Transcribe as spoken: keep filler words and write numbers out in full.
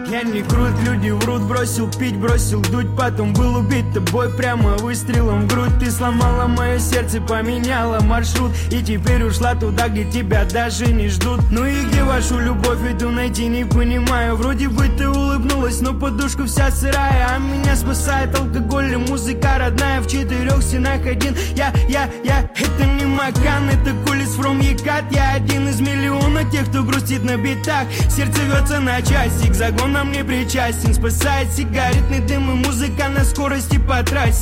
Я не крут, люди врут, бросил пить, бросил дуть, потом был убит тобой прямо выстрелом в грудь. Ты сломала мое сердце, поменяла маршрут, и теперь ушла туда, где тебя даже не ждут. Ну и где вашу любовь иду найти, не понимаю. Вроде бы ты улыбнулась, но подушка вся сырая, а меня спасает алкоголь и музыка родная. В четырех стенах один, я, я, я. Это не Макан, это Кулис from Екат. Я один из миллиона тех, кто грустит на битах. Сердце рвется на части, к загонам не причастен. Спасает сигаретный дым и музыка на скорости по трассе.